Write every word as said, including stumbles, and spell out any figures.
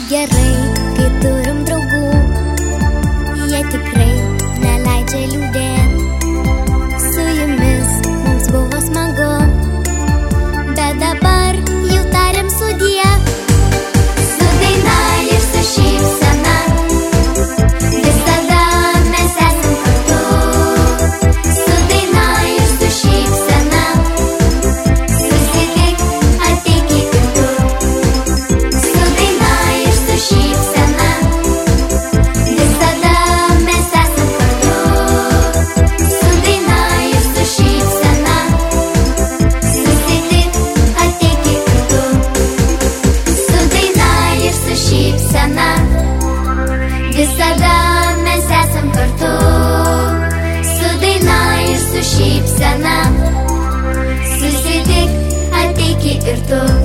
gerai, kai turim draugų, jie tikrai neleidžia liūdėt. Su jumis mums buvo smagu, bet dabar jau tariam sudie. Su daina ir su šypsena, visada mes esam kartu. Su daina ir su šypsena, susitik, ateik ir tu. Su daina ir su šypsena, visada mes esam kartu. Su daina ir su šypsena, susitik, ateik ir tu. Su daina ir su šypsena, visada mes esam kartu. Su daina ir su šypsena, susitik, ateik ir tu.